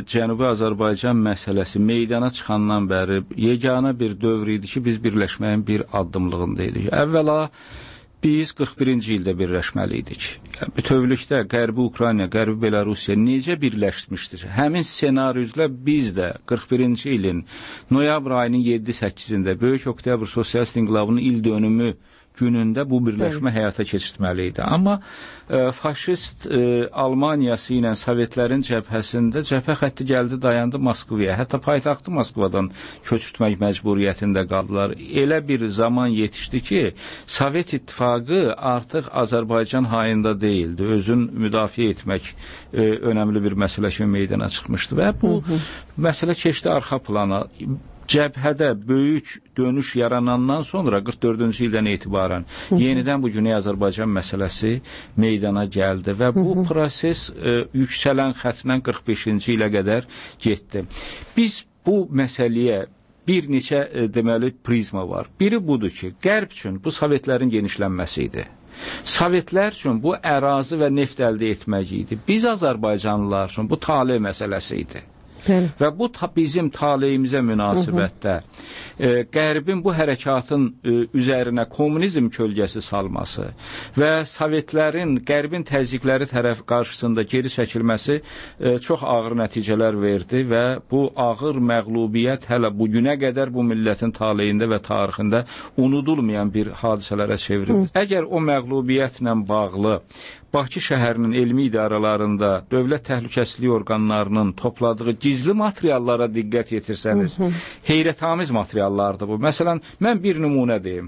Cənubi Azərbaycan məsələsi meydana çıxandan bəri yeganə bir dövr idi ki, biz birləşməyin bir addımlığında idik. Əvvəla biz qırx birinci ildə birləşməli idik. Yəni, bütövlükdə Qərbi Ukrayna, Qərbi Belarusiya necə birləşmişdir? Həmin ssenariylə biz də qırx birinci ilin noyabr ayının yeddi səkkizində Böyük Oktyabr Sosialist İnqilabının il dönümü günündə bu birləşmə həyata keçirtməli idi. Amma e, faşist e, Almaniyası ilə Sovetlərin cəbhəsində cəbhə xətti gəldi, dayandı Moskvaya. Hətta paytaxtı Moskvadan köçürtmək məcburiyyətində qaldılar. Elə bir zaman yetişdi ki, Sovet İttifaqı artıq Azərbaycan hayında deyildi. Özün müdafiə etmək e, önəmli bir məsələ kimi meydana çıxmışdı və bu hı -hı. məsələ keçdi arxa plana. Cəbhədə böyük dönüş yaranandan sonra qırx dördüncü ildən etibarən Hı -hı. yenidən bu Güney Azərbaycan məsələsi meydana gəldi və bu Hı -hı. proses e, yüksələn xətlə qırx beşinci ilə qədər getdi. Biz bu məsələyə bir neçə e, deməli prizma var. Biri budur ki, Qərb üçün bu Sovetlərin genişlənməsi idi. Sovetlər üçün bu ərazi və neft əldə etmək idi. Biz Azərbaycanlılar üçün bu taley məsələsi idi. Bəli. Və bu ta bizim taleyimizə münasibətdə e, Qərbin bu hərəkatın e, üzərinə kommunizm kölgəsi salması və Sovetlərin Qərbin təzyiqləri tərəf qarşısında geri çəkilməsi e, çox ağır nəticələr verdi və bu ağır məğlubiyyət hələ bugünə qədər bu millətin taleyində və tarixində unudulmayan bir hadisələrə çevrildi. Hı. Əgər o məğlubiyyətlə bağlı Bakı şəhərinin elmi idarələrində dövlət təhlükəsizlik orqanlarının topladığı gizli materiallara diqqət yetirsəniz, hı -hı. heyrətamiz materiallardır bu. Məsələn, mən bir nümunə deyim.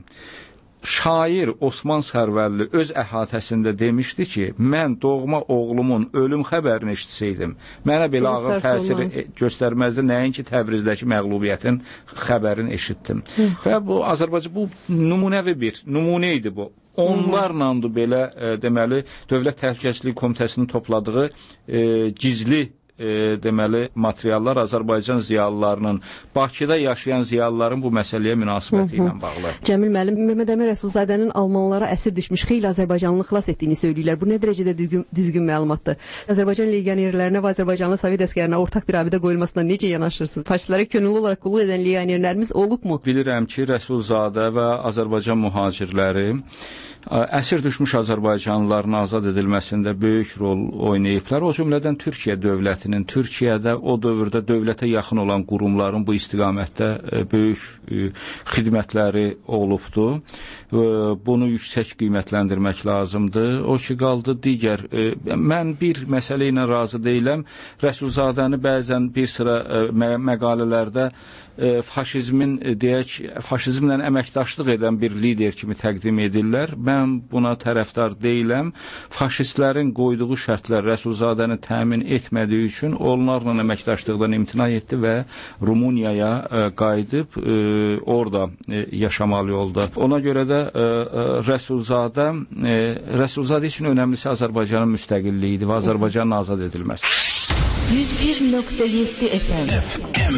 Şair Osman Sərvəlli öz əhatəsində demişdi ki, mən doğma oğlumun ölüm xəbərini eşitsəydim, mənə belə ağır təsir göstərməzdi, nəinki Təbrizdəki məğlubiyyətin xəbərini eşitdim. Hı. Və bu Azərbaycan bu nümunəvi bir nümunə idi bu. Onlarla da belə e, deməli Dövlət Təhlükəsizlik Komitəsinin topladığı e, gizli e, deməli materiallar Azərbaycan ziyalılarının, Bakıda yaşayan ziyalıların bu məsələyə münasibəti ilə bağlı. Cəmil müəllim, Mehmet Əmir Rəsulzadənin Almanlara əsir düşmüş xeyli Azərbaycanlı xilas etdiyini söyləyirlər. Bu nə dərəcədə düzgün, düzgün məlumatdır? Azərbaycan legionerlərinə və Azərbaycanlı Sovet əsgərinə ortaq bir abidə qoyulmasına necə yanaşırsınız? Faşistlərə könüllü olaraq qulluq edən legionerlərimiz olubmu? Bilirəm ki, Rəsulzadə və Azərbaycan mühacirləri əsir düşmüş Azərbaycanlıların azad edilməsində böyük rol oynayıblar. O cümlədən Türkiyə dövlətinin, Türkiyədə o dövrdə dövlətə yaxın olan qurumların bu istiqamətdə böyük xidmətləri olubdu. Bunu yüksək qiymətləndirmək lazımdır. O ki, qaldı digər. Mən bir məsələ ilə razı deyiləm. Rəsulzadəni bəzən bir sıra məqalələrdə faşizmin, deyək, faşizmlə əməkdaşlıq edən bir lider kimi təqdim edirlər. Mən buna tərəfdar deyiləm. Faşistlərin qoyduğu şərtlər Rəsulzadəni təmin etmədiyi üçün onlarla əməkdaşlıqdan imtina etdi və Rumuniyaya qayıdıb orada yaşamalı oldu. Ona görə də Rəsulzadə Rəsulzadə üçün önəmlisi Azərbaycanın müstəqilliyi idi və Azərbaycanın azad edilməsi. yüz bir nöqtə yeddi F M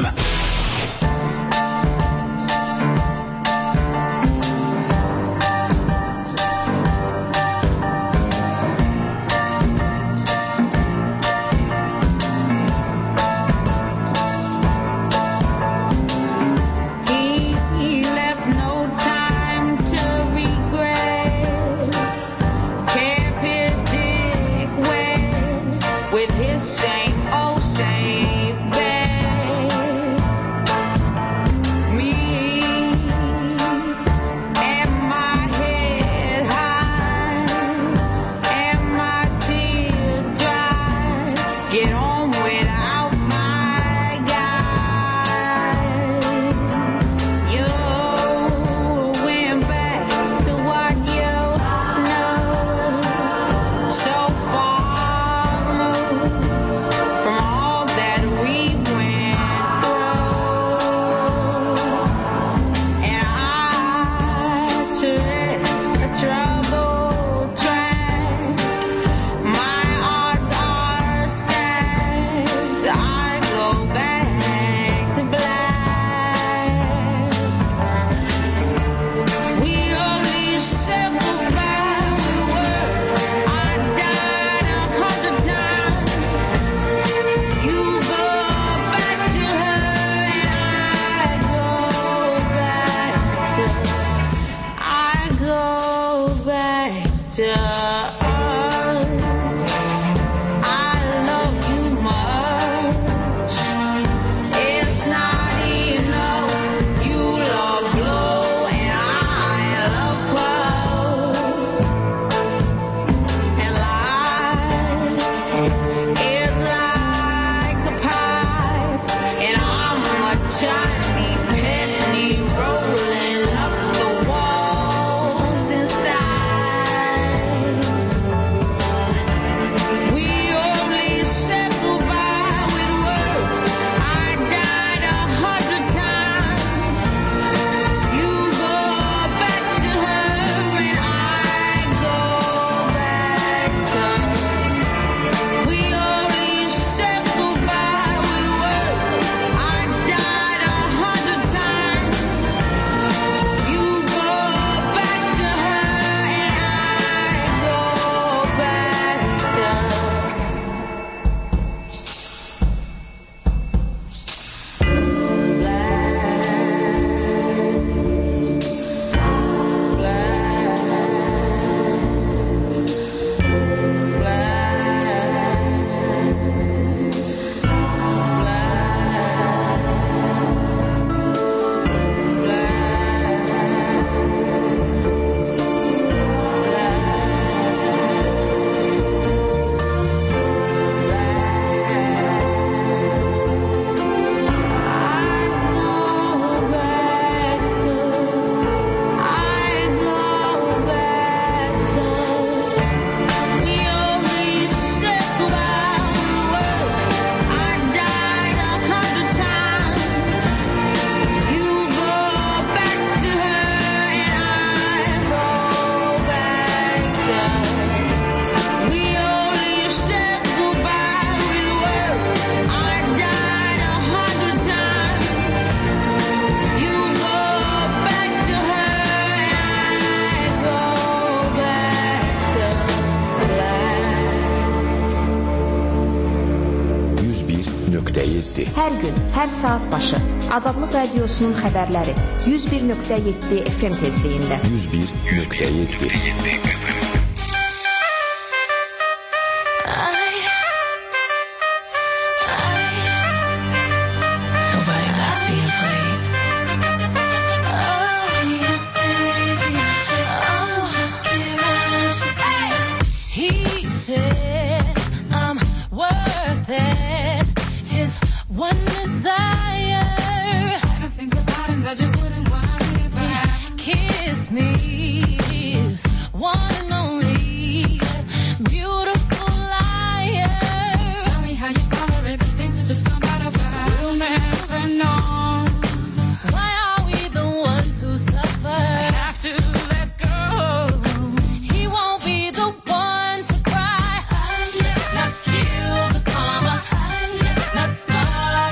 yeddi. Hər gün, hər saat başı Azadlıq Radiosunun xəbərləri yüz bir nöqtə yeddi F M tezliyində. yüz bir nöqtə yeddi. One desire, and things about him that you wouldn't worry about. Kiss me, is one and only beautiful liar. Tell me how you tolerate the things that just come out of her. We'll never know. Why are we the ones who suffer? Have to let go. He won't be the one to cry. Let's not kill the karma. Let's not start.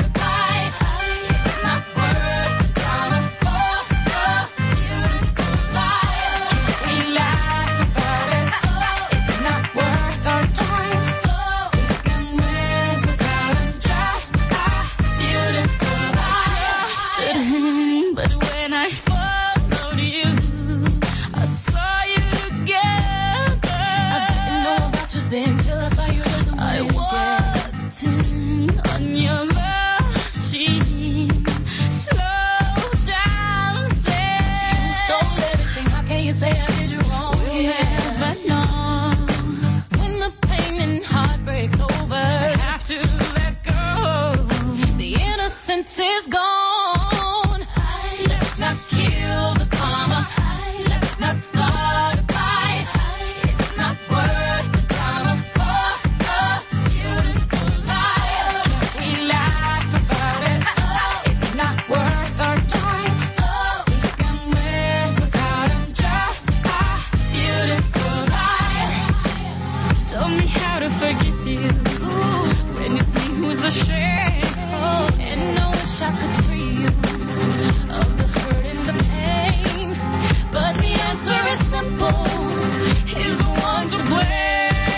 Is gone. Let's not kill the karma. Let's not start a fight. It's not worth the drama for a beautiful life. We laugh about it. It's not worth our time. We can live without him. Just a beautiful life. Tell me how to forgive you when it's me who's ashamed. And I wish I could free you of the hurt and the pain, but the answer is simple. He's the one to blame.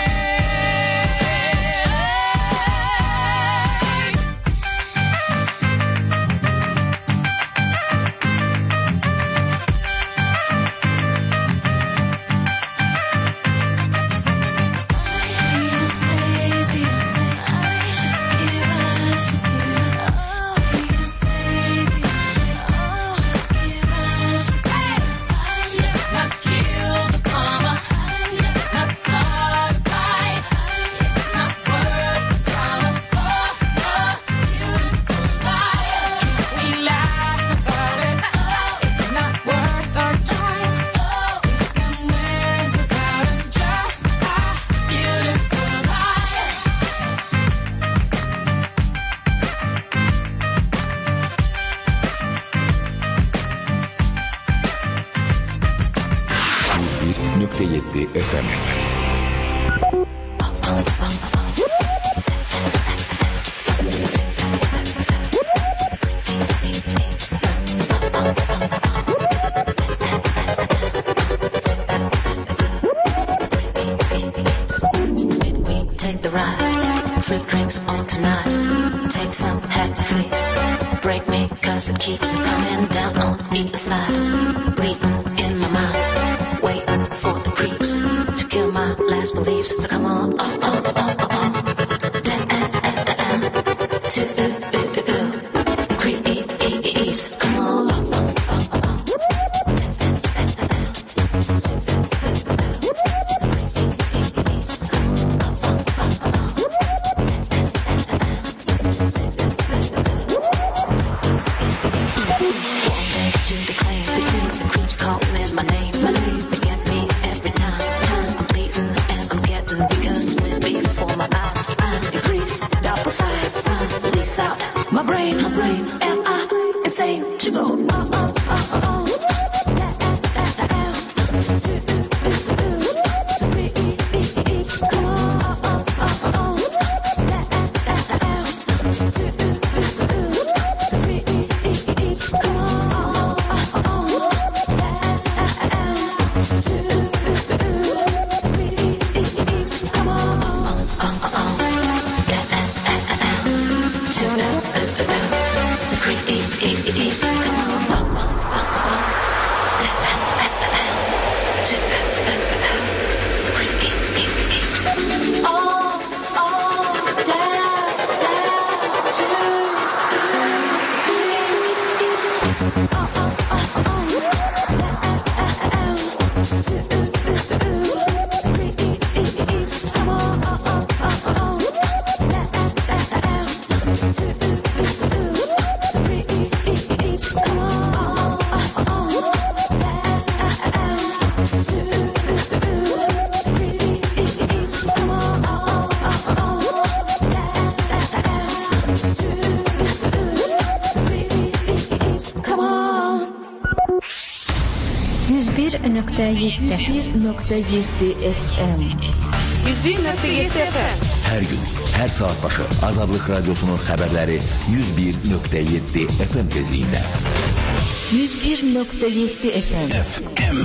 F M. Take the ride, free drinks on tonight. Take some, have a feast. Break me, cause it keeps coming down on either side. Bleeding in my mind, waiting for the creeps to kill my last beliefs. So come on, oh, oh, oh, oh, oh. Da-ah-ah-ah-ah. To uh, uh, uh, uh. The creeps, come on, oh, oh, oh, oh, oh. My name, my name, they get me every time. Time I'm bleeding and I'm getting because with me before my yüz bir nöqtə yeddi F M. yüz bir nöqtə yeddi F M. Hər gün, hər saat başı Azadlıq Radiosunun xəbərləri yüz bir nöqtə yeddi F M tezliyində. yüz bir nöqtə yeddi F M. F M.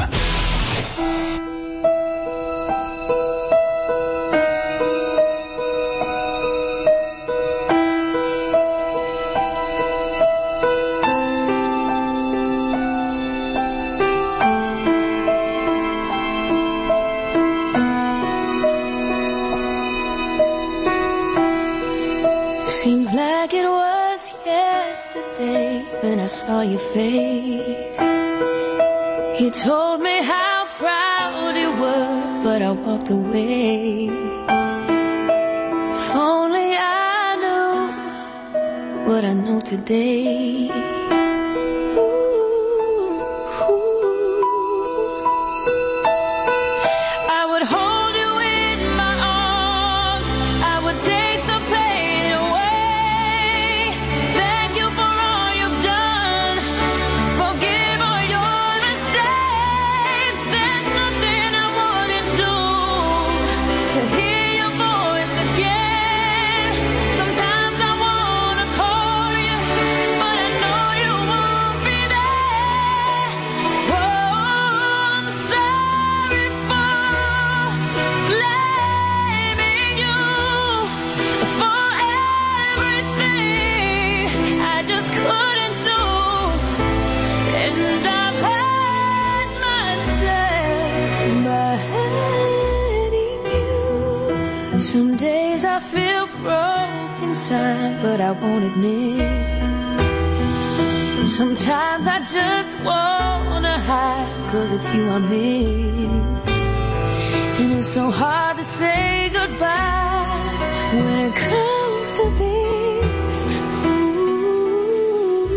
Seems like it was yesterday when I saw your face. You told me how proud you were, but I walked away. If only I knew what I know today. Some days I feel broke inside, but I won't admit. Sometimes I just wanna hide, cause it's you I miss. And it's so hard to say goodbye when it comes to this. Ooh.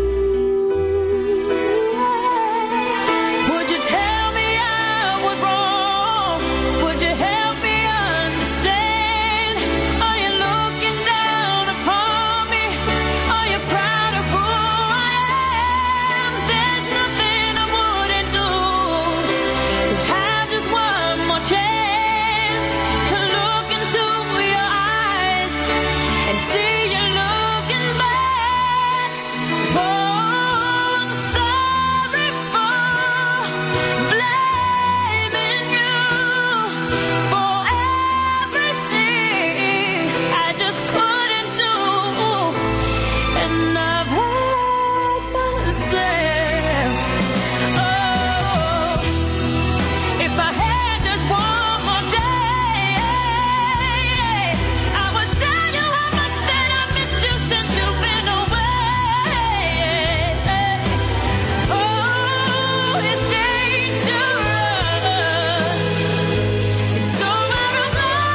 Would you tell me I was wrong? Would you help me understand? Are you looking down upon me? Are you proud of who I am? There's nothing I wouldn't do to have just one more chance to look into your eyes and see you looking back. Oh, I'm sorry for blaming you for everything I just couldn't do, and I've had myself. Oh, if I had just one more day, I would tell you how much that I missed you since you've been away. Oh, it's dangerous. It's so out of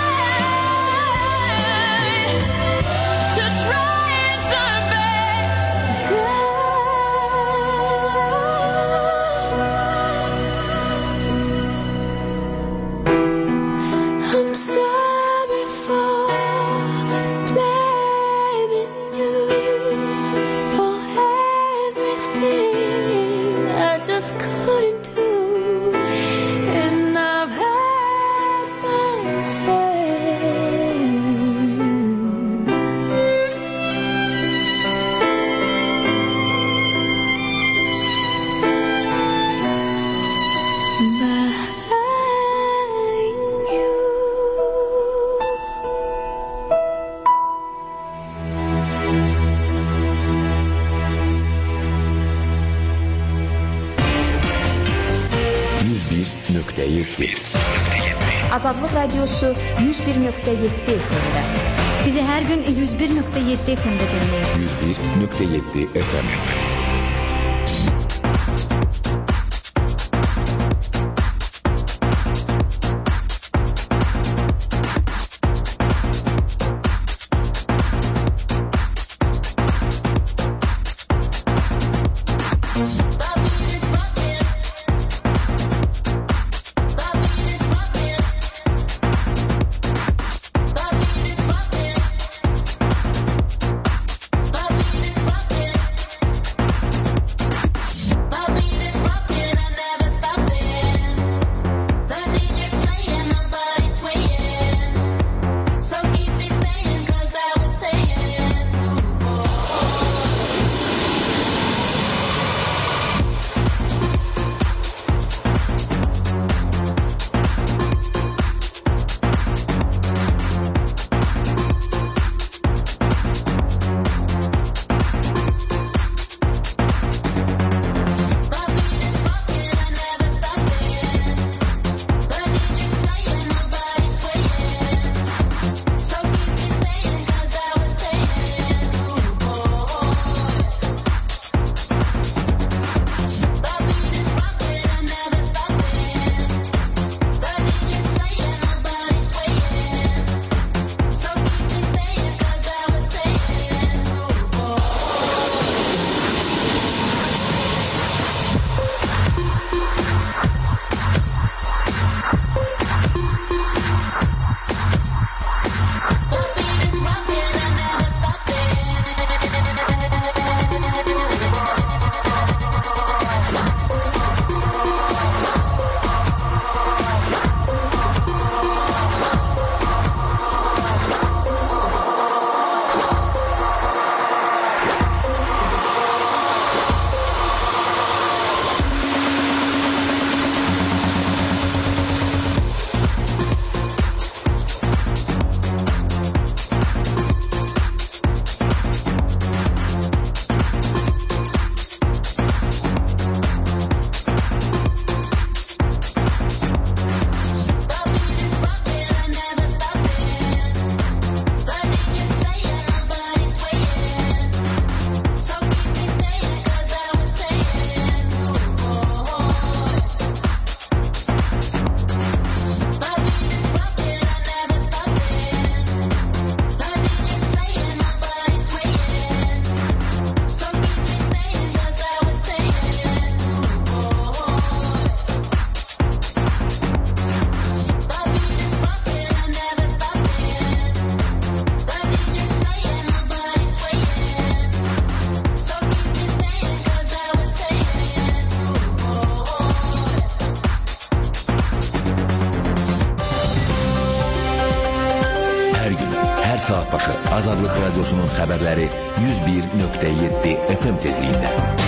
line to try and turn back time. I'm sorry for blaming you for everything I just couldn't do, and I've had myself. Behind you. bir nöqtə yeddi. Azadlıq Radiosu yüz bir nöqtə yeddi F M-də. Bizi hər gün yüz bir nöqtə yeddi F M-də dinləyin. yüz bir nöqtə yeddi F M. Saat başı Azadlıq Radiosunun xəbərləri yüz bir nöqtə yeddi F M tezliyində.